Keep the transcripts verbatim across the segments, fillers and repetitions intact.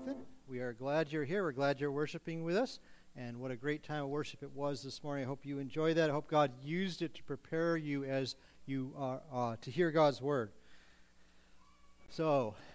Ethan. We are glad you're here. We're glad you're worshiping with us. And what a great time of worship it was this morning. I hope you enjoyed that. I hope God used it to prepare you as you are uh, to hear God's word. So,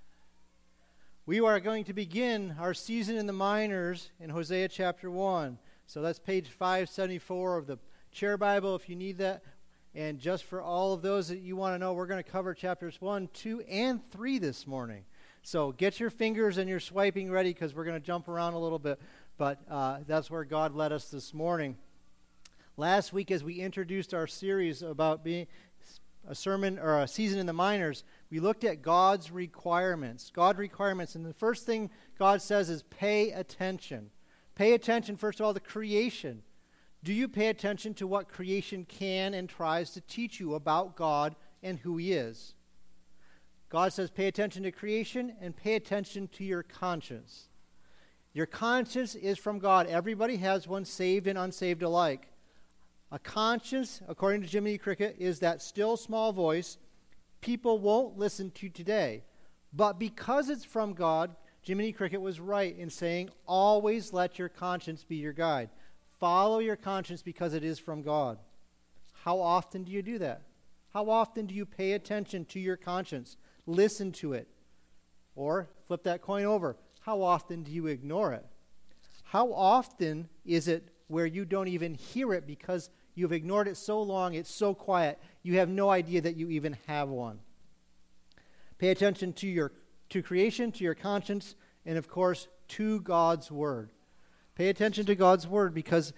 we are going to begin our season in the minors in Hosea chapter one. So that's page five seventy-four of the Chair Bible if you need that. And just for all of those that you want to know, we're going to cover chapters one, two, and three this morning. So get your fingers and your swiping ready because we're going to jump around a little bit. But uh, that's where God led us this morning. Last week, as we introduced our series about being a sermon or a season in the minors, we looked at God's requirements. God's requirements. And the first thing God says is pay attention. Pay attention, first of all, to creation. Do you pay attention to what creation can and tries to teach you about God and who He is? God says pay attention to creation and pay attention to your conscience. Your conscience is from God. Everybody has one, saved and unsaved alike. A conscience, according to Jiminy Cricket, is that still small voice people won't listen to today. But because it's from God, Jiminy Cricket was right in saying, always let your conscience be your guide. Follow your conscience because it is from God. How often do you do that? How often do you pay attention to your conscience? Listen to it. Or flip that coin over. How often do you ignore it? How often is it where you don't even hear it because you've ignored it so long, it's so quiet, you have no idea that you even have one? Pay attention to your to creation, to your conscience, and of course, to God's Word. Pay attention to God's Word because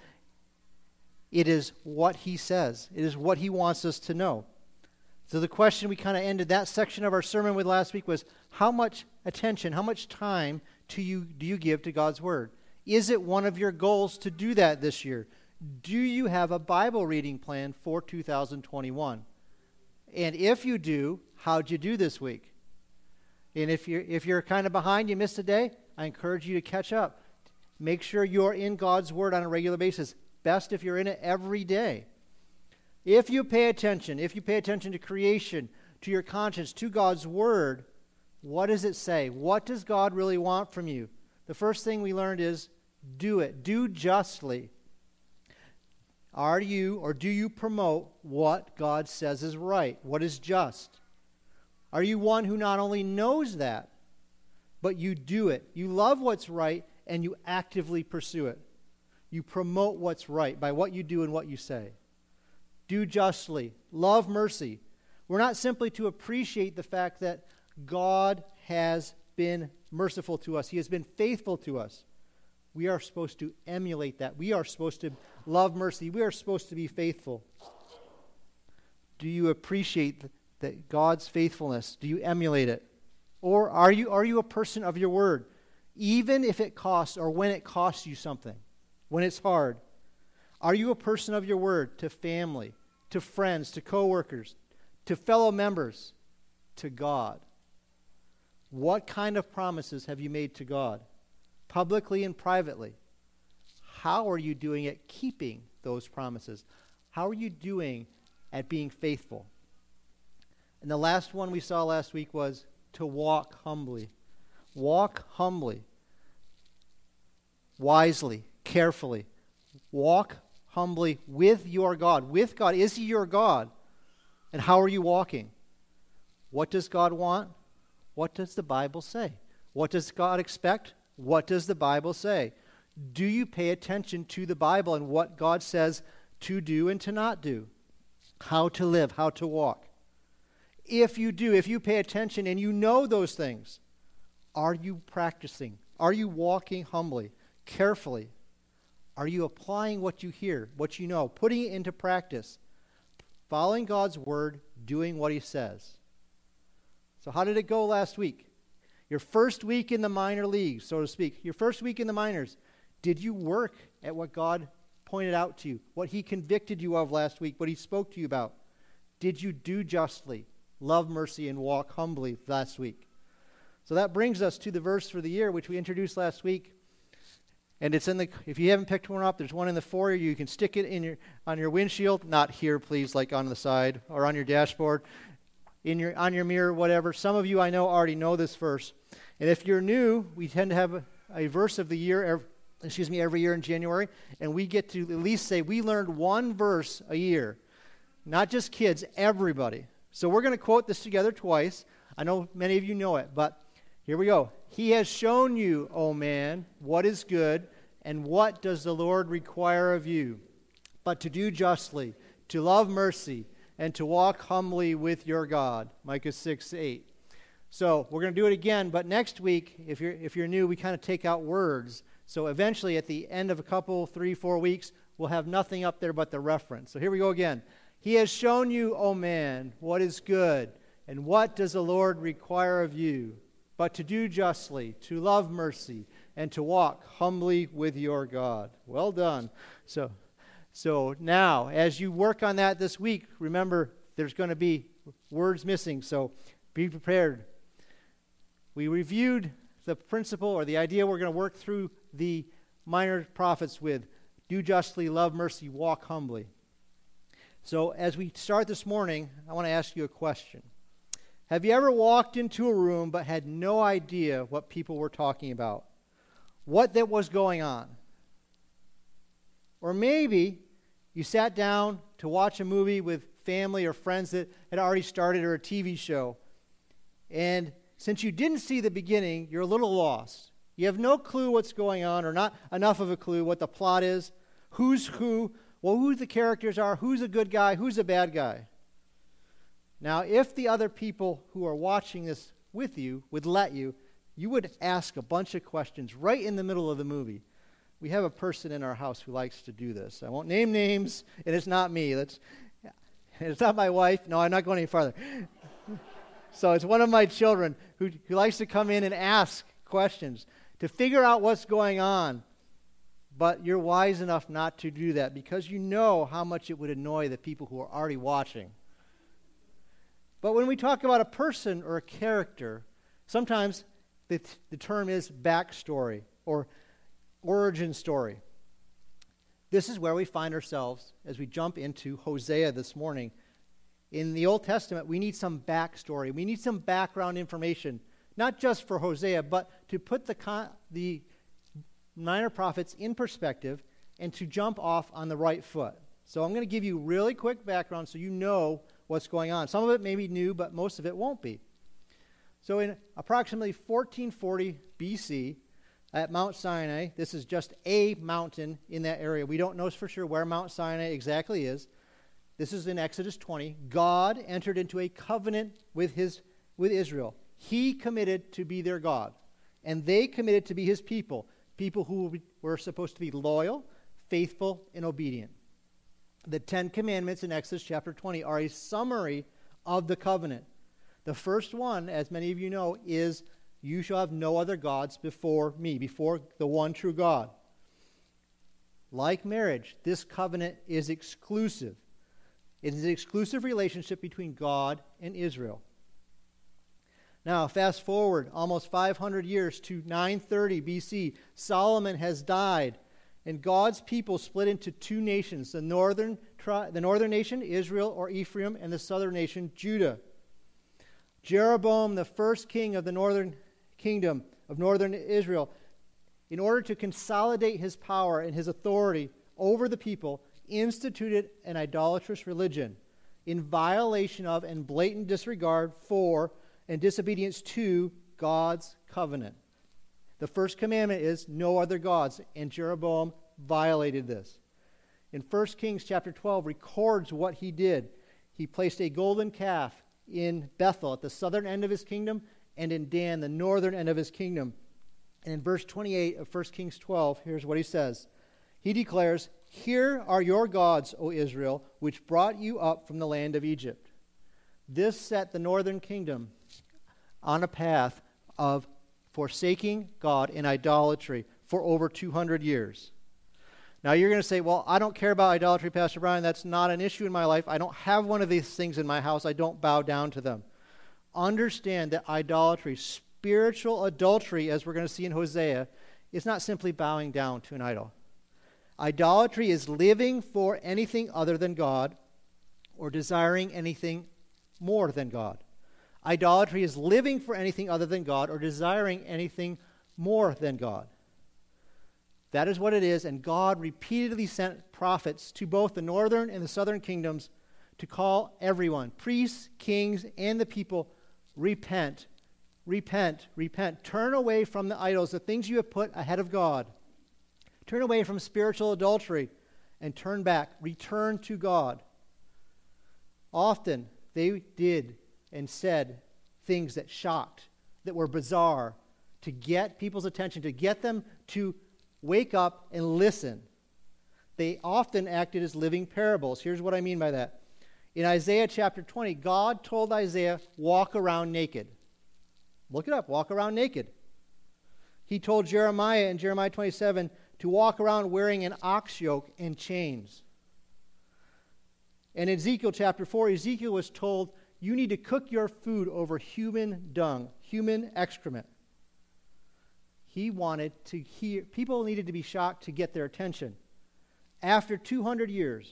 it is what He says. It is what He wants us to know. So the question we kind of ended that section of our sermon with last week was, how much attention, how much time do you, do you give to God's Word? Is it one of your goals to do that this year? Do you have a Bible reading plan for two thousand twenty-one? And if you do, how'd you do this week? And if you're, if you're kind of behind, you missed a day, I encourage you to catch up. Make sure you're in God's Word on a regular basis. Best if you're in it every day. If you pay attention, if you pay attention to creation, to your conscience, to God's Word, what does it say? What does God really want from you? The first thing we learned is do it. Do justly. Are you or do you promote what God says is right? What is just? Are you one who not only knows that, but you do it? You love what's right and you actively pursue it. You promote what's right by what you do and what you say. Do justly. Love mercy. We're not simply to appreciate the fact that God has been merciful to us. He has been faithful to us. We are supposed to emulate that. We are supposed to love mercy. We are supposed to be faithful. Do you appreciate that God's faithfulness? Do you emulate it? Or are you, are you a person of your word? Even if it costs or when it costs you something, when it's hard. Are you a person of your word to family, to friends, to coworkers, to fellow members, to God? What kind of promises have you made to God, publicly and privately? How are you doing at keeping those promises? How are you doing at being faithful? And the last one we saw last week was to walk humbly. Walk humbly, wisely, carefully. Walk humbly with your God. With God. Is He your God? And how are you walking? What does God want? What does the Bible say? What does God expect? What does the Bible say? Do you pay attention to the Bible and what God says to do and to not do? How to live, how to walk? If you do, if you pay attention and you know those things, are you practicing? Are you walking humbly, carefully? Are you applying what you hear, what you know, putting it into practice, following God's Word, doing what He says? So how did it go last week? Your first week in the minor leagues, so to speak. Your first week in the minors. Did you work at what God pointed out to you? What He convicted you of last week? What He spoke to you about? Did you do justly, love mercy, and walk humbly last week? So that brings us to the verse for the year, which we introduced last week. And it's in the, if you haven't picked one up, there's one in the foyer. You can stick it in your on your windshield, not here, please, like on the side or on your dashboard, in your on your mirror, whatever. Some of you I know already know this verse. And if you're new, we tend to have a, a verse of the year, every, excuse me, every year in January, and we get to at least say we learned one verse a year. Not just kids, everybody. So we're going to quote this together twice. I know many of you know it, but here we go. He has shown you, O man, what is good, and what does the Lord require of you, but to do justly, to love mercy, and to walk humbly with your God. Micah six eight. So we're going to do it again, but next week, if you're if you're new, we kind of take out words. So eventually, at the end of a couple, three, four weeks, we'll have nothing up there but the reference. So here we go again. He has shown you, O man, what is good, and what does the Lord require of you, but to do justly, to love mercy, and to walk humbly with your God. Well done. So, so now, as you work on that this week, remember there's going to be words missing, so be prepared. We reviewed the principle or the idea we're going to work through the minor prophets with. Do justly, love mercy, walk humbly. So as we start this morning, I want to ask you a question. Have you ever walked into a room but had no idea what people were talking about? What that was going on? Or maybe you sat down to watch a movie with family or friends that had already started, or a T V show, and since you didn't see the beginning, you're a little lost. You have no clue what's going on, or not enough of a clue what the plot is, who's who, well, who the characters are, who's a good guy, who's a bad guy. Now, if the other people who are watching this with you would let you, you would ask a bunch of questions right in the middle of the movie. We have a person in our house who likes to do this. I won't name names, and it's not me. That's, it's not my wife. No, I'm not going any farther. So it's one of my children who, who likes to come in and ask questions to figure out what's going on. But you're wise enough not to do that because you know how much it would annoy the people who are already watching. But when we talk about a person or a character, sometimes the, the term is backstory or origin story. This is where we find ourselves as we jump into Hosea this morning. In the Old Testament, we need some backstory. We need some background information, not just for Hosea, but to put the con- the minor prophets in perspective and to jump off on the right foot. So I'm going to give you really quick background so you know what's going on. Some of it may be new, but most of it won't be. So in approximately fourteen forty B C, at Mount Sinai, this is just a mountain in that area. We don't know for sure where Mount Sinai exactly is. This is in Exodus twenty. God entered into a covenant with his with Israel. He committed to be their God, and they committed to be his people, people who were supposed to be loyal, faithful, and obedient. The Ten Commandments in Exodus chapter twenty are a summary of the covenant. The first one, as many of you know, is you shall have no other gods before me, before the one true God. Like marriage, this covenant is exclusive. It is an exclusive relationship between God and Israel. Now, fast forward almost five hundred years to nine thirty B C. Solomon has died, and God's people split into two nations, the northern, tri- the northern nation, Israel or Ephraim, and the southern nation, Judah. Jeroboam, the first king of the northern kingdom of northern Israel, in order to consolidate his power and his authority over the people, instituted an idolatrous religion in violation of and blatant disregard for and disobedience to God's covenant. The first commandment is no other gods, and Jeroboam violated this. In First Kings chapter twelve records what he did. He placed a golden calf in Bethel at the southern end of his kingdom and in Dan, the northern end of his kingdom. And in verse twenty-eight of First Kings twelve, here's what he says. He declares, "Here are your gods, O Israel, which brought you up from the land of Egypt." This set the northern kingdom on a path of forsaking God in idolatry for over two hundred years. Now you're going to say, well, I don't care about idolatry, Pastor Brian. That's not an issue in my life. I don't have one of these things in my house. I don't bow down to them. Understand that idolatry, spiritual adultery, as we're going to see in Hosea, is not simply bowing down to an idol. Idolatry is living for anything other than God or desiring anything more than God. Idolatry is living for anything other than God or desiring anything more than God. That is what it is, and God repeatedly sent prophets to both the northern and the southern kingdoms to call everyone, priests, kings, and the people, repent, repent, repent. Turn away from the idols, the things you have put ahead of God. Turn away from spiritual adultery and turn back. Return to God. Often they did and said things that shocked, that were bizarre, to get people's attention, to get them to wake up and listen. They often acted as living parables. Here's what I mean by that. In Isaiah chapter twenty, God told Isaiah, walk around naked. Look it up, walk around naked. He told Jeremiah in Jeremiah twenty-seven to walk around wearing an ox yoke and chains. And in Ezekiel chapter four, Ezekiel was told, you need to cook your food over human dung, human excrement. He wanted to hear, people needed to be shocked to get their attention. After two hundred years,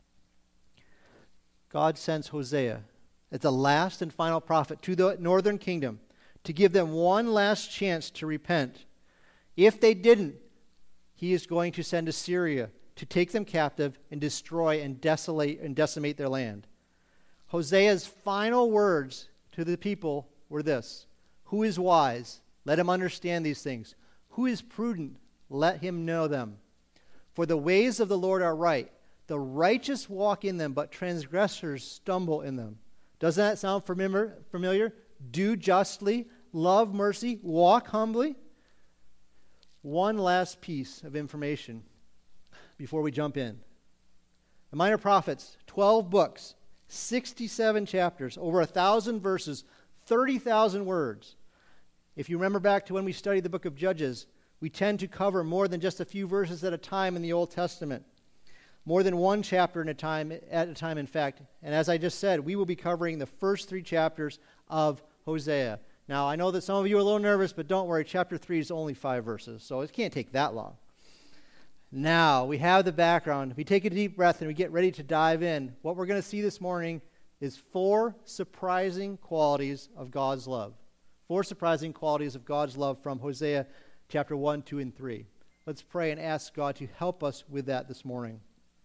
God sends Hosea as the last and final prophet to the northern kingdom to give them one last chance to repent. If they didn't, he is going to send Assyria to take them captive and destroy and desolate and decimate their land. Hosea's final words to the people were this: who is wise? Let him understand these things. Who is prudent? Let him know them. For the ways of the Lord are right. The righteous walk in them, but transgressors stumble in them. Doesn't that sound familiar? Do justly, love mercy, walk humbly. One last piece of information before we jump in. The Minor Prophets, twelve books, sixty-seven chapters, over a thousand verses, thirty thousand words. If you remember back to when we studied the book of Judges, we tend to cover more than just a few verses at a time in the Old Testament. More than one chapter at a time, at a time, in fact. And as I just said, we will be covering the first three chapters of Hosea. Now, I know that some of you are a little nervous, but don't worry, chapter three is only five verses, so it can't take that long. Now, we have the background. We take a deep breath and we get ready to dive in. What we're going to see this morning is four surprising qualities of God's love. Four surprising qualities of God's love from Hosea chapter one, two, and three. Let's pray and ask God to help us with that this morning.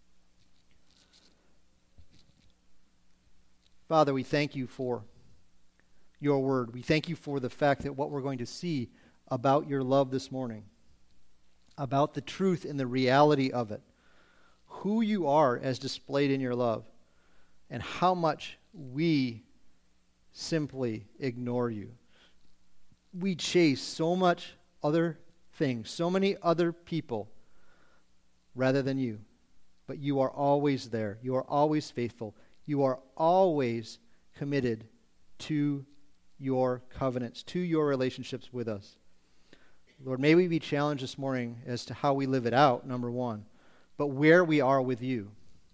Father, we thank you for your word. We thank you for the fact that what we're going to see about your love this morning, about the truth and the reality of it, who you are as displayed in your love, and how much we simply ignore you. We chase so much other things, so many other people, rather than you. But you are always there. You are always faithful. You are always committed to your covenants, to your relationships with us. Lord, may we be challenged this morning as to how we live it out, number one, but where we are with you,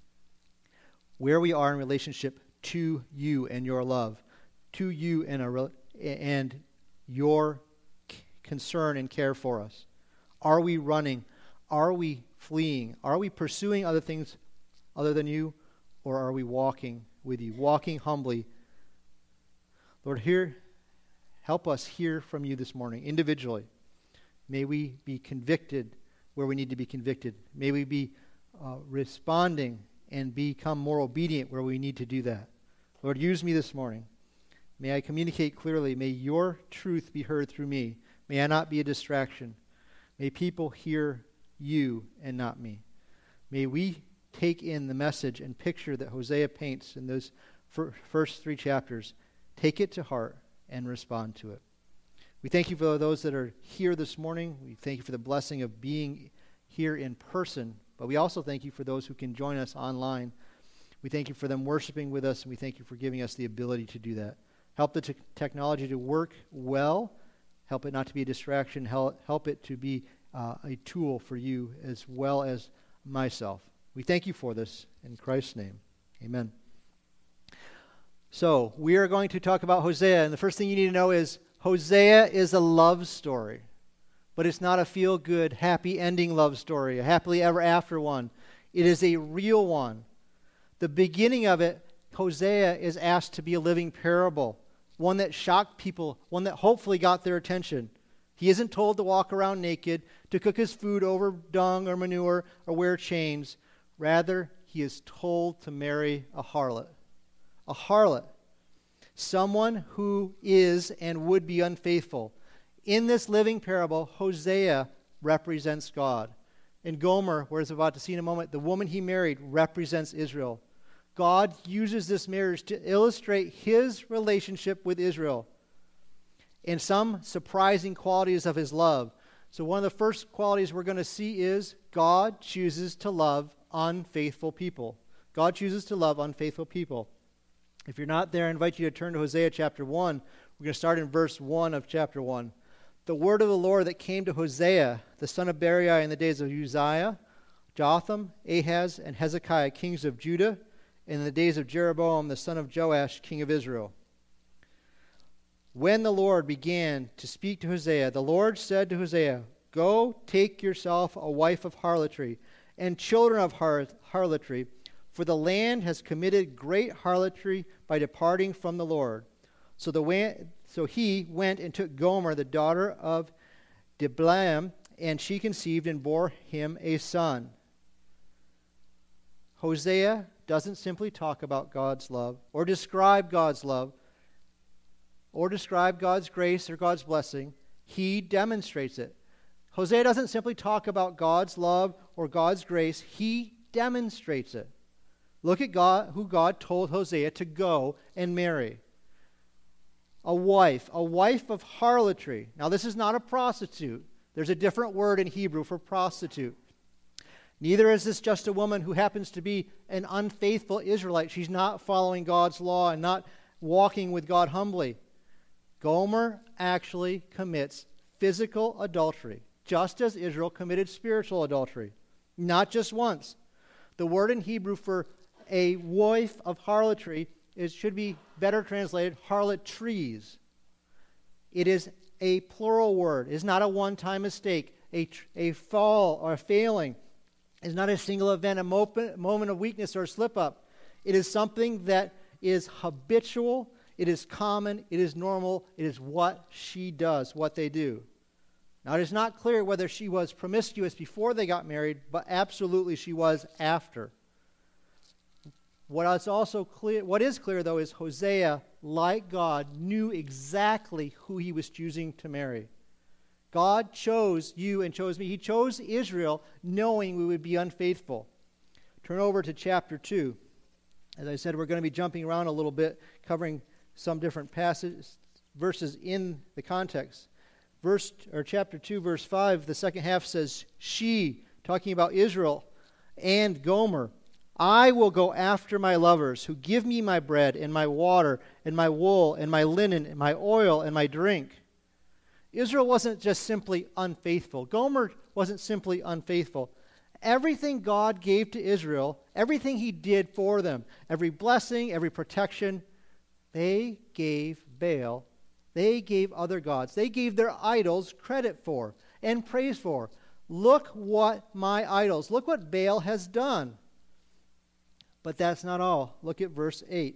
where we are in relationship to you and your love, to you and, a, and your concern and care for us. Are we running? Are we fleeing? Are we pursuing other things other than you? Or are we walking with you, walking humbly? Lord, hear, help us hear from you this morning, individually. May we be convicted where we need to be convicted. May we be uh, responding and become more obedient where we need to do that. Lord, use me this morning. May I communicate clearly. May your truth be heard through me. May I not be a distraction. May people hear you and not me. May we take in the message and picture that Hosea paints in those fir- first three chapters. Take it to heart and respond to it. We thank you for those that are here this morning. We thank you for the blessing of being here in person, but we also thank you for those who can join us online. We thank you for them worshiping with us, and we thank you for giving us the ability to do that. Help the te- technology to work well. Help it not to be a distraction. Help, help it to be uh, a tool for you as well as myself. We thank you for this in Christ's name. Amen. So, we are going to talk about Hosea, and the first thing you need to know is Hosea is a love story, but it's not a feel-good, happy ending love story, a happily ever after one. It is a real one. The beginning of it, Hosea is asked to be a living parable. one that shocked people, one that hopefully got their attention. He isn't told to walk around naked, to cook his food over dung or manure, or wear chains. Rather, he is told to marry a harlot. A harlot. Someone who is and would be unfaithful. In this living parable, Hosea represents God. And Gomer, we're about to see in a moment, the woman he married represents Israel. God uses this marriage to illustrate his relationship with Israel and some surprising qualities of his love. So one of the first qualities we're going to see is God chooses to love unfaithful people. God chooses to love unfaithful people. If you're not there, I invite you to turn to Hosea chapter one. We're going to start in verse one of chapter one. The word of the Lord that came to Hosea, the son of Berechiah, in the days of Uzziah, Jotham, Ahaz, and Hezekiah, kings of Judah, and in the days of Jeroboam, the son of Joash, king of Israel. When the Lord began to speak to Hosea, the Lord said to Hosea, "Go, take yourself a wife of harlotry, and children of har- harlotry, for the land has committed great harlotry by departing from the Lord." So, the wa- so he went and took Gomer, the daughter of Diblaim, and she conceived and bore him a son. Hosea doesn't simply talk about God's love or describe God's love or describe God's grace or God's blessing. He demonstrates it. Hosea doesn't simply talk about God's love or God's grace. He demonstrates it. Look at God, who God told Hosea to go and marry. A wife, a wife of harlotry. Now, this is not a prostitute. There's a different word in Hebrew for prostitute. Neither is this just a woman who happens to be an unfaithful Israelite. She's not following God's law and not walking with God humbly. Gomer actually commits physical adultery, just as Israel committed spiritual adultery. Not just once. The word in Hebrew for a wife of harlotry is, should be better translated, harlotries. It is a plural word. It is not a one-time mistake. A, a fall or a failing is not a single event, a moment, moment of weakness or slip-up. It is something that is habitual, it is common, it is normal, it is what she does, what they do. Now, it is not clear whether she was promiscuous before they got married, but absolutely she was after. What is also clear, what is clear, though, is Hosea, like God, knew exactly who he was choosing to marry. God chose you and chose me. He chose Israel knowing we would be unfaithful. Turn over to chapter two. As I said, we're going to be jumping around a little bit, covering some different passages, verses in the context. Verse or chapter two, verse five, the second half says, "She," talking about Israel, "and Gomer, I will go after my lovers who give me my bread and my water and my wool and my linen and my oil and my drink." Israel wasn't just simply unfaithful. Gomer wasn't simply unfaithful. Everything God gave to Israel, everything he did for them, every blessing, every protection, they gave Baal, they gave other gods, they gave their idols credit for and praise for. Look what my idols, look what Baal has done. But that's not all. Look at verse eight.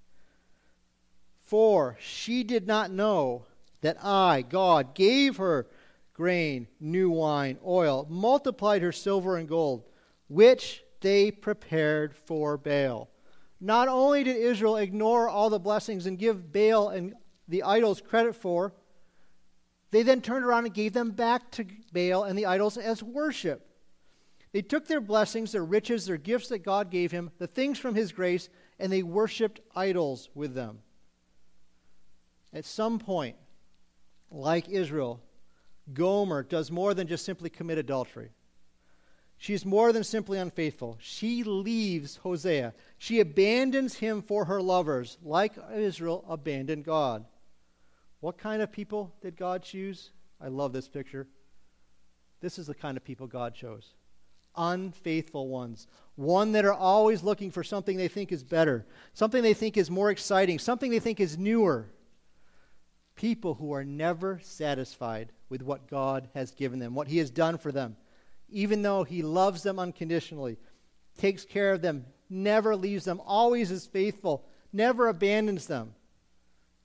"For she did not know that I, God, gave her grain, new wine, oil, multiplied her silver and gold, which they prepared for Baal." Not only did Israel ignore all the blessings and give Baal and the idols credit for, they then turned around and gave them back to Baal and the idols as worship. They took their blessings, their riches, their gifts that God gave him, the things from his grace, and they worshipped idols with them. At some point, like Israel, Gomer does more than just simply commit adultery. She's more than simply unfaithful. She leaves Hosea. She abandons him for her lovers, like Israel abandoned God. What kind of people did God choose? I love this picture. This is the kind of people God chose. Unfaithful ones. One that are always looking for something they think is better, something they think is more exciting, something they think is newer. People who are never satisfied with what God has given them, what he has done for them. Even though he loves them unconditionally, takes care of them, never leaves them, always is faithful, never abandons them.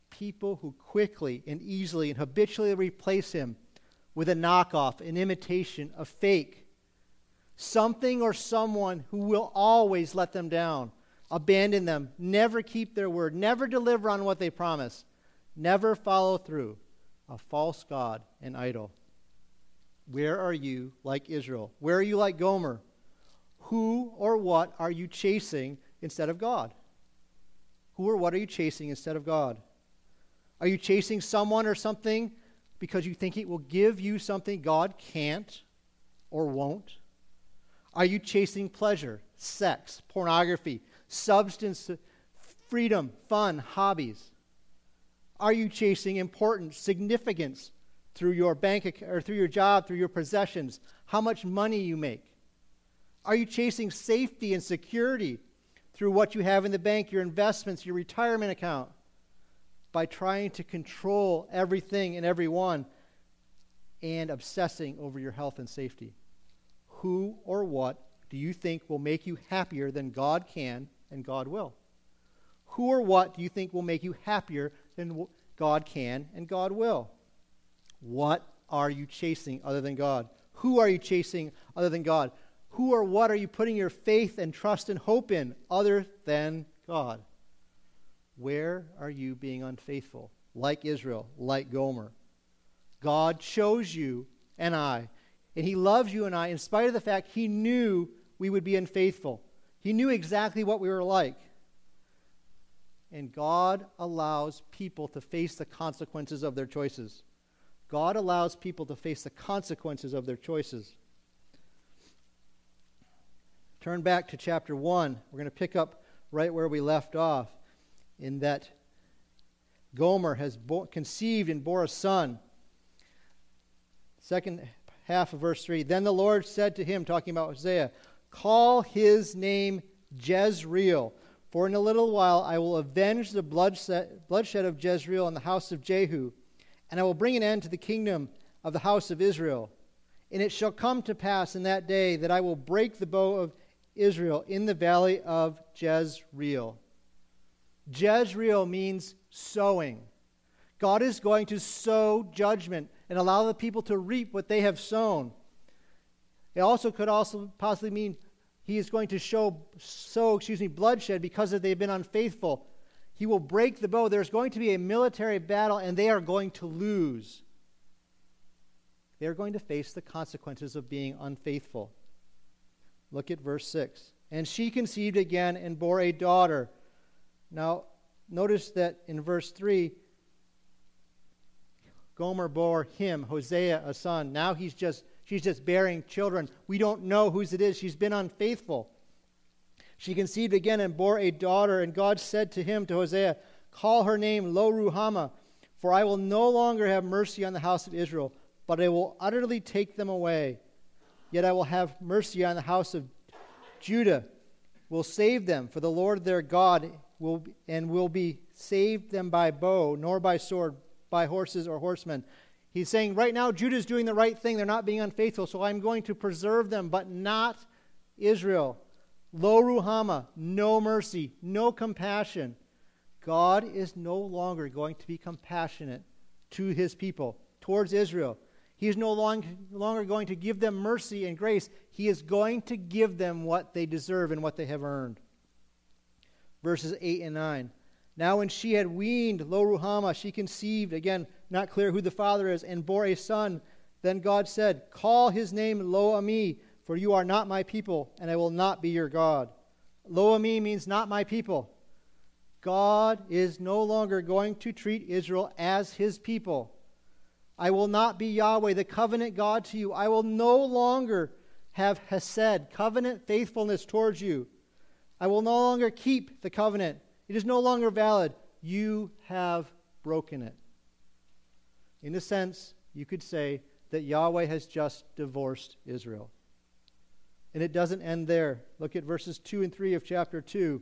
people who quickly and easily and habitually replace him with a knockoff, an imitation, a fake, something or someone who will always let them down, abandon them, never keep their word, never deliver on what they promise, never follow through, a false god, an idol. Where are you like Israel? Where are you like Gomer? Who or what are you chasing instead of God? Who or what are you chasing instead of God? Are you chasing someone or something because you think it will give you something God can't or won't? Are you chasing pleasure, sex, pornography, substance, freedom, fun, hobbies? Are you chasing importance, significance through your bank account, or through your job, through your possessions, how much money you make? Are you chasing safety and security through what you have in the bank, your investments, your retirement account, by trying to control everything and everyone and obsessing over your health and safety? Who or what do you think will make you happier than God can and God will? Who or what do you think will make you happier than God can and God will? What are you chasing other than God? Who are you chasing other than God? Who or what are you putting your faith and trust and hope in other than God? Where are you being unfaithful? Like Israel, like Gomer. God chose you and I, and he loves you and I in spite of the fact he knew we would be unfaithful. He knew exactly what we were like. And God allows people to face the consequences of their choices. God allows people to face the consequences of their choices. Turn back to chapter one. We're going to pick up right where we left off, in that Gomer has bo- conceived and bore a son. Second half of verse three. Then the Lord said to him, talking about Hosea, call his name Jezreel, for in a little while I will avenge the bloodshed, bloodshed of Jezreel in the house of Jehu, and I will bring an end to the kingdom of the house of Israel. And it shall come to pass in that day that I will break the bow of Israel in the valley of Jezreel. Jezreel means sowing. God is going to sow judgment and allow the people to reap what they have sown. It also could also possibly mean he is going to show, sow, excuse me, bloodshed because they've been unfaithful. He will break the bow. There's going to be a military battle, and they are going to lose. They're going to face the consequences of being unfaithful. Look at verse six. And she conceived again and bore a daughter. Now, notice that in verse three, Gomer bore him, Hosea, a son. Now he's just she's just bearing children. We don't know whose it is. She's been unfaithful. She conceived again and bore a daughter, and God said to him, to Hosea, call her name Lo-ruhamah, for I will no longer have mercy on the house of Israel, but I will utterly take them away. Yet I will have mercy on the house of Judah, will save them, for the Lord their God will and will be saved them by bow, nor by sword, by horses or horsemen. He's saying right now Judah is doing the right thing. They're not being unfaithful, so I'm going to preserve them, but not Israel. Lo-ruhamah, no mercy, no compassion. God is no longer going to be compassionate to his people, towards Israel. He is no long, longer going to give them mercy and grace. He is going to give them what they deserve and what they have earned. Verses eight and nine. Now when she had weaned Lo-ruhamah, she conceived, again, not clear who the father is, and bore a son. Then God said, call his name Lo-ammi, for you are not my people, and I will not be your God. Lo-ammi means not my people. God is no longer going to treat Israel as his people. I will not be Yahweh, the covenant God to you. I will no longer have hesed, covenant faithfulness towards you. I will no longer keep the covenant. It is no longer valid. You have broken it. In a sense, you could say that Yahweh has just divorced Israel. And it doesn't end there. Look at verses two and three of chapter two.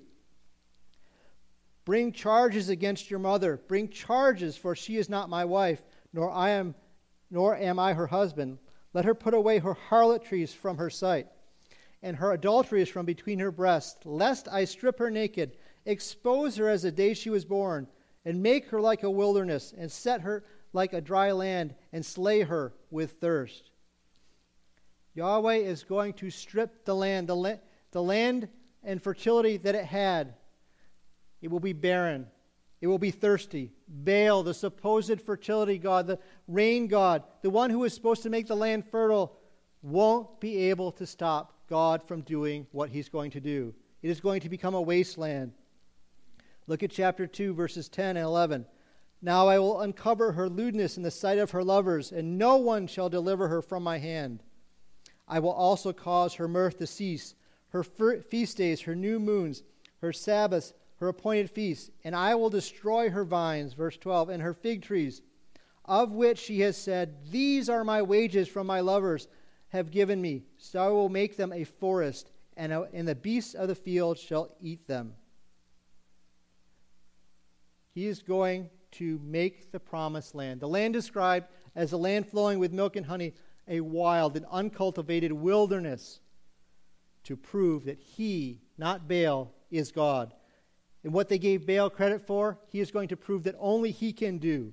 Bring charges against your mother. Bring charges, for she is not my wife, nor I am, nor am I her husband. Let her put away her harlotries from her sight, and her adulteries from between her breasts, lest I strip her naked, expose her as the day she was born, and make her like a wilderness, and set her like a dry land, and slay her with thirst. Yahweh is going to strip the land, the, la- the land and fertility that it had. It will be barren. It will be thirsty. Baal, the supposed fertility god, the rain god, the one who is supposed to make the land fertile, won't be able to stop God from doing what he's going to do. It is going to become a wasteland. Look at chapter two, verses ten and eleven. Now I will uncover her lewdness in the sight of her lovers, and no one shall deliver her from my hand. I will also cause her mirth to cease, her feast days, her new moons, her Sabbaths, her appointed feasts, and I will destroy her vines, verse twelve, and her fig trees, of which she has said, these are my wages from my lovers have given me. So I will make them a forest, and, a, and the beasts of the field shall eat them. He is going to make the promised land, the land described as a land flowing with milk and honey, a wild and uncultivated wilderness, to prove that he, not Baal, is God. And what they gave Baal credit for, he is going to prove that only he can do.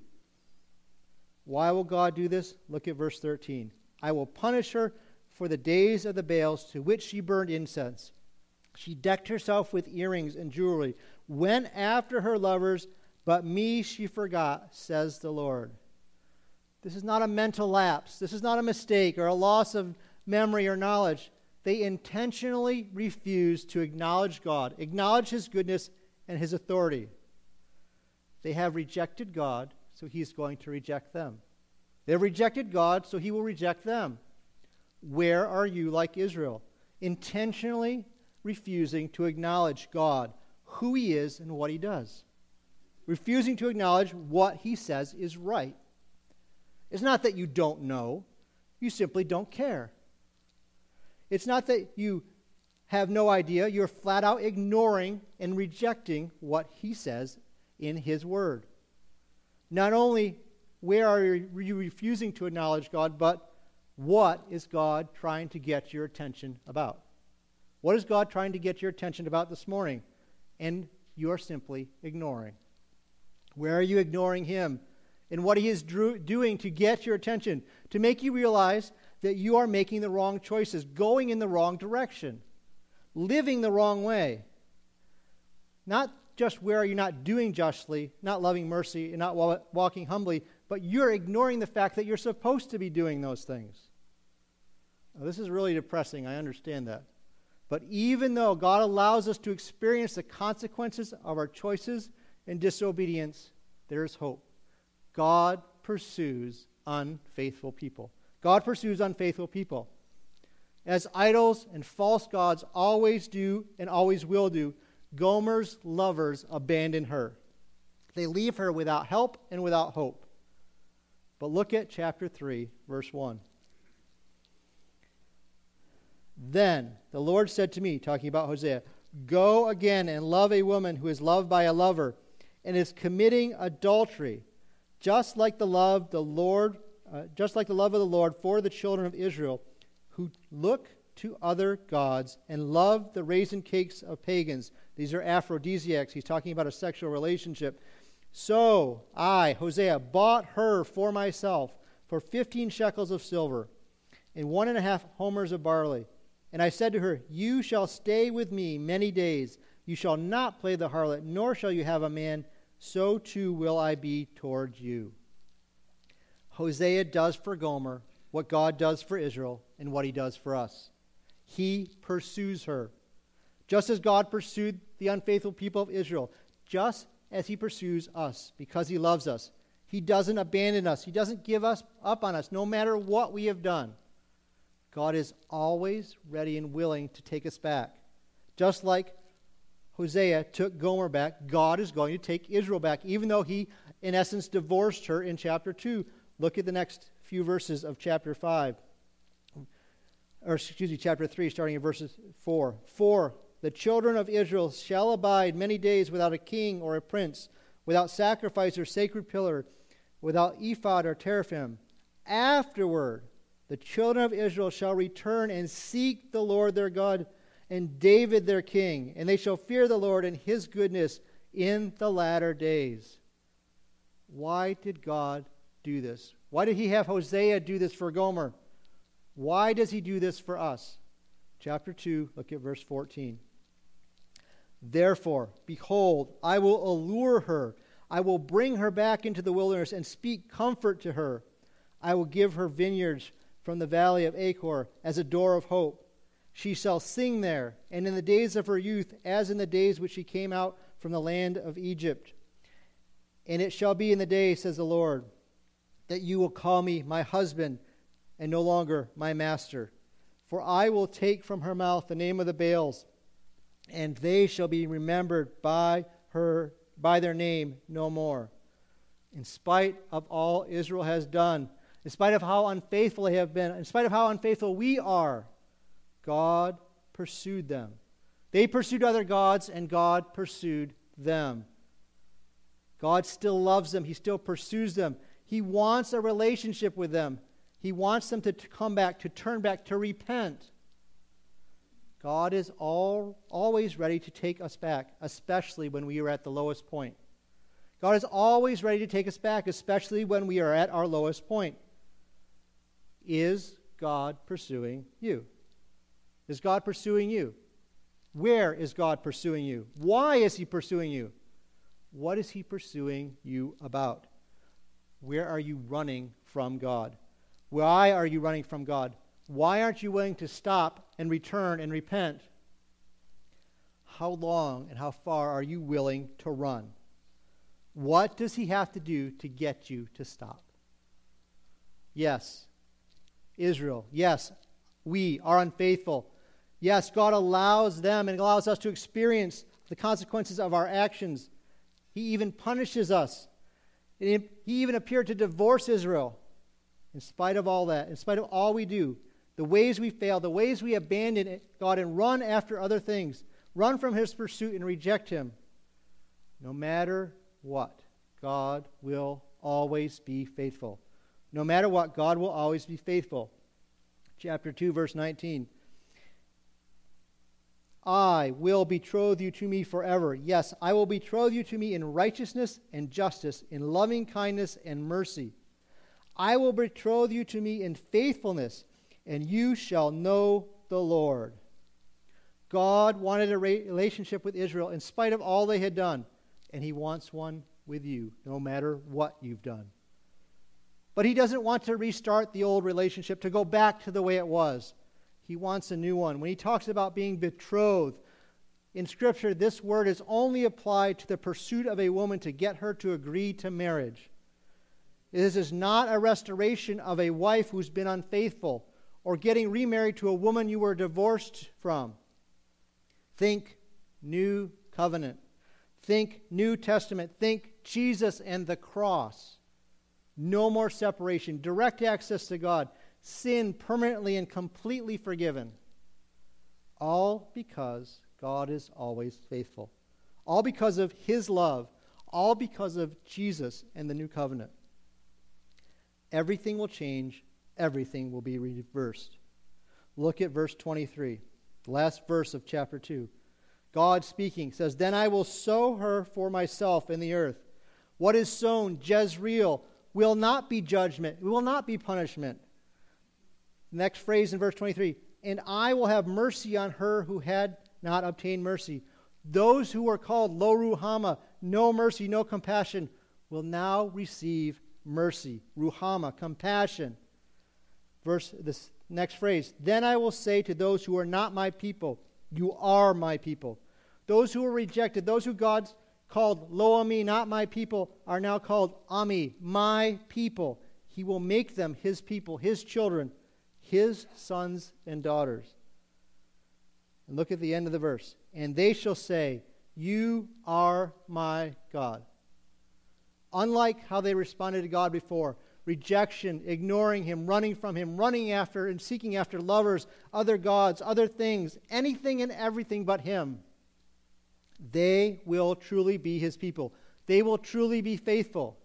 Why will God do this? Look at verse thirteen. I will punish her for the days of the Baals to which she burned incense. She decked herself with earrings and jewelry, went after her lovers, but me she forgot, says the Lord. This is not a mental lapse. This is not a mistake or a loss of memory or knowledge. They intentionally refuse to acknowledge God, acknowledge his goodness and his authority. They have rejected God, so he's going to reject them. They've rejected God, so he will reject them. Where are you like Israel? Intentionally refusing to acknowledge God, who he is and what he does. Refusing to acknowledge what he says is right. It's not that you don't know. You simply don't care. It's not that you have no idea. You're flat out ignoring and rejecting what he says in his word. Not only where are you refusing to acknowledge God, but what is God trying to get your attention about? What is God trying to get your attention about this morning? And you are simply ignoring. Where are you ignoring him? And what he is drew, doing to get your attention, to make you realize that you are making the wrong choices, going in the wrong direction, living the wrong way. Not just where are you not doing justly, not loving mercy, and not wa- walking humbly, but you're ignoring the fact that you're supposed to be doing those things. Now, this is really depressing, I understand that. But even though God allows us to experience the consequences of our choices and disobedience, there is hope. God pursues unfaithful people. God pursues unfaithful people. As idols and false gods always do and always will do, Gomer's lovers abandon her. They leave her without help and without hope. But look at chapter three, verse one. Then the Lord said to me, talking about Hosea, go again and love a woman who is loved by a lover and is committing adultery, just like the love the Lord, uh, just like the love of the Lord for the children of Israel, who look to other gods and love the raisin cakes of pagans. These are aphrodisiacs. He's talking about a sexual relationship. So I, Hosea, bought her for myself for fifteen shekels of silver and one and a half homers of barley. And I said to her, you shall stay with me many days. You shall not play the harlot, nor shall you have a man. So too will I be toward you. Hosea does for Gomer what God does for Israel and what he does for us. He pursues her. Just as God pursued the unfaithful people of Israel, just as he pursues us because he loves us. He doesn't abandon us. He doesn't give us up on us no matter what we have done. God is always ready and willing to take us back. Just like Hosea took Gomer back, God is going to take Israel back, even though he, in essence, divorced her in chapter two. Look at the next few verses of chapter five. Or, excuse me, chapter three, starting in verses four. For the children of Israel shall abide many days without a king or a prince, without sacrifice or sacred pillar, without ephod or teraphim. Afterward, the children of Israel shall return and seek the Lord their God and David their king, and they shall fear the Lord and his goodness in the latter days. Why did God do this? Why did he have Hosea do this for Gomer? Why does he do this for us? Chapter two, look at verse fourteen. Therefore, behold, I will allure her. I will bring her back into the wilderness and speak comfort to her. I will give her vineyards from the valley of Achor as a door of hope. She shall sing there, and in the days of her youth, as in the days which she came out from the land of Egypt. And it shall be in the day, says the Lord, that you will call me my husband and no longer my master. For I will take from her mouth the name of the Baals, and they shall be remembered by her, by their name no more. In spite of all Israel has done, in spite of how unfaithful they have been, in spite of how unfaithful we are, God pursued them. They pursued other gods, and God pursued them. God still loves them. He still pursues them. He wants a relationship with them. He wants them to come back, to turn back, to repent. God is all, always ready to take us back, especially when we are at the lowest point. God is always ready to take us back, especially when we are at our lowest point. Is God pursuing you? Is God pursuing you? Where is God pursuing you? Why is he pursuing you? What is he pursuing you about? Where are you running from God? Why are you running from God? Why aren't you willing to stop and return and repent? How long and how far are you willing to run? What does he have to do to get you to stop? Yes, Israel. Yes, we are unfaithful. Yes, God allows them and allows us to experience the consequences of our actions. He even punishes us. He even appeared to divorce Israel. In spite of all that, in spite of all we do, the ways we fail, the ways we abandon God and run after other things, run from his pursuit and reject him, no matter what, God will always be faithful. No matter what, God will always be faithful. Chapter two, verse nineteen. I will betroth you to me forever. Yes, I will betroth you to me in righteousness and justice, in loving kindness and mercy. I will betroth you to me in faithfulness, and you shall know the Lord. God wanted a relationship with Israel in spite of all they had done, and he wants one with you, no matter what you've done. But he doesn't want to restart the old relationship, to go back to the way it was. He wants a new one. When he talks about being betrothed, in Scripture, this word is only applied to the pursuit of a woman to get her to agree to marriage. This is not a restoration of a wife who's been unfaithful or getting remarried to a woman you were divorced from. Think New Covenant. Think New Testament. Think Jesus and the cross. No more separation. Direct access to God. Sin permanently and completely forgiven. All because God is always faithful. All because of his love. All because of Jesus and the new covenant. Everything will change. Everything will be reversed. Look at verse twenty-three, the last verse of chapter two. God speaking says, Then I will sow her for myself in the earth. What is sown, Jezreel, will not be judgment. It will not be punishment. Next phrase in verse twenty-three, And I will have mercy on her who had not obtained mercy. Those who were called Lo Ruhama, no mercy, no compassion, will now receive mercy. Ruhama, compassion. Verse, this next phrase, Then I will say to those who are not my people, You are my people. Those who were rejected, those who God called Lo Ami, not my people, are now called Ami, my people. He will make them his people, his children, his sons and daughters. And look at the end of the verse. And they shall say, You are my God. Unlike how they responded to God before, rejection, ignoring him, running from him, running after and seeking after lovers, other gods, other things, anything and everything but him, they will truly be his people. They will truly be faithful.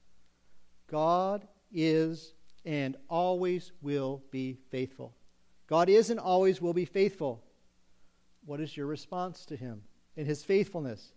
God is and always will be faithful. God is and always will be faithful. What is your response to him in his faithfulness?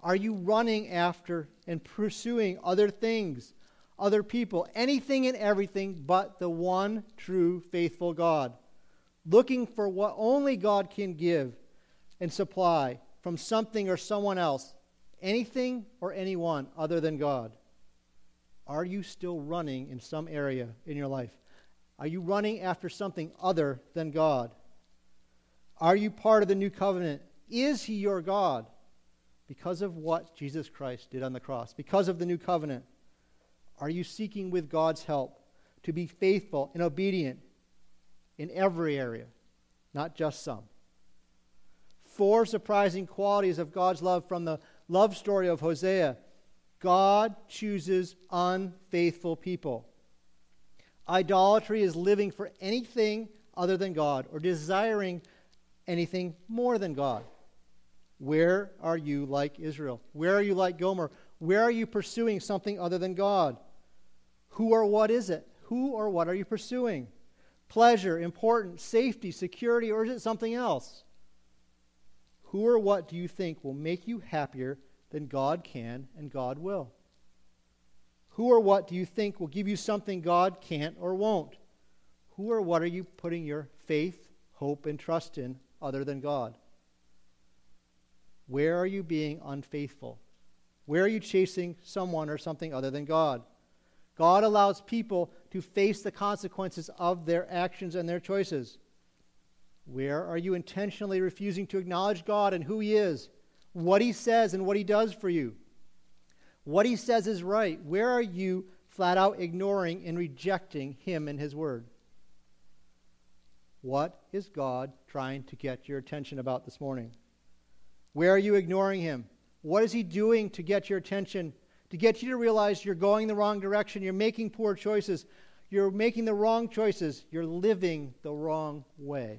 Are you running after and pursuing other things, other people, anything and everything but the one true faithful God, looking for what only God can give and supply from something or someone else, anything or anyone other than God? Are you still running in some area in your life? Are you running after something other than God? Are you part of the new covenant? Is he your God? Because of what Jesus Christ did on the cross, because of the new covenant, are you seeking with God's help to be faithful and obedient in every area, not just some? Four surprising qualities of God's love from the love story of Hosea. God chooses unfaithful people. Idolatry is living for anything other than God or desiring anything more than God. Where are you like Israel? Where are you like Gomer? Where are you pursuing something other than God? Who or what is it? Who or what are you pursuing? Pleasure, importance, safety, security, or is it something else? Who or what do you think will make you happier than God can and God will? Who or what do you think will give you something God can't or won't? Who or what are you putting your faith, hope, and trust in other than God? Where are you being unfaithful? Where are you chasing someone or something other than God? God allows people to face the consequences of their actions and their choices. Where are you intentionally refusing to acknowledge God and who he is, what he says and what he does for you? What he says is right. Where are you flat out ignoring and rejecting him and his word? What is God trying to get your attention about this morning? Where are you ignoring him? What is he doing to get your attention, to get you to realize you're going the wrong direction, you're making poor choices, you're making the wrong choices, you're living the wrong way?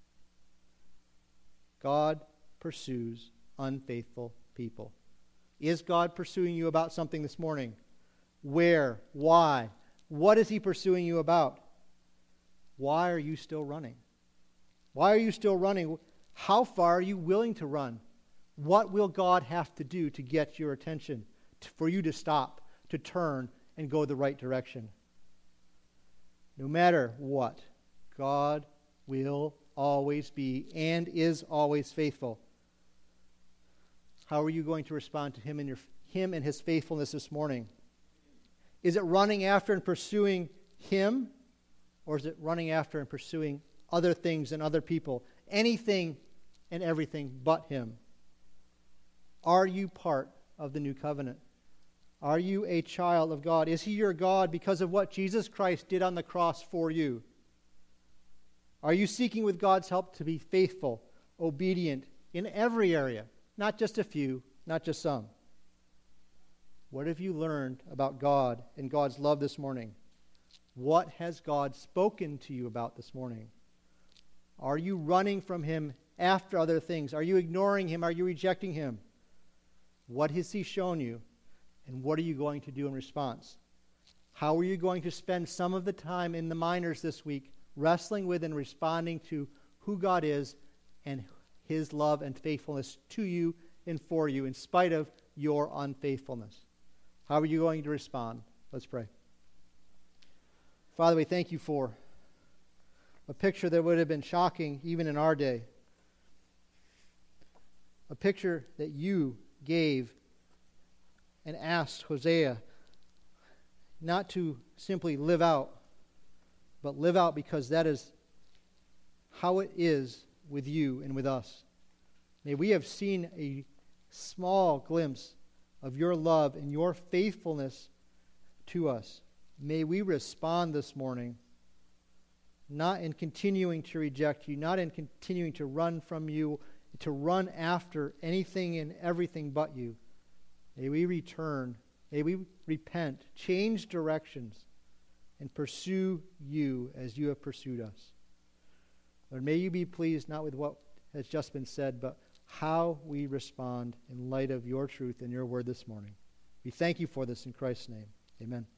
God pursues unfaithful people. Is God pursuing you about something this morning? Where? Why? What is he pursuing you about? Why are you still running? Why are you still running? How far are you willing to run? What will God have to do to get your attention, to, for you to stop, to turn, and go the right direction? No matter what, God will always be and is always faithful. How are you going to respond to him and, your, him and his faithfulness this morning? Is it running after and pursuing him? Or is it running after and pursuing other things and other people? Anything and everything but him? Are you part of the new covenant? Are you a child of God? Is he your God because of what Jesus Christ did on the cross for you? Are you seeking with God's help to be faithful, obedient in every area? Not just a few, not just some. What have you learned about God and God's love this morning? What has God spoken to you about this morning? Are you running from him after other things? Are you ignoring him? Are you rejecting him? What has he shown you? And what are you going to do in response? How are you going to spend some of the time in the minors this week wrestling with and responding to who God is and his love and faithfulness to you and for you in spite of your unfaithfulness? How are you going to respond? Let's pray. Father, we thank you for a picture that would have been shocking even in our day. A picture that you gave and asked Hosea not to simply live out, but live out because that is how it is with you and with us. May we have seen a small glimpse of your love and your faithfulness to us. May we respond this morning, not in continuing to reject you, not in continuing to run from you, to run after anything and everything but you. May we return, may we repent, change directions, and pursue you as you have pursued us. Lord, may you be pleased not with what has just been said, but how we respond in light of your truth and your word this morning. We thank you for this in Christ's name. Amen.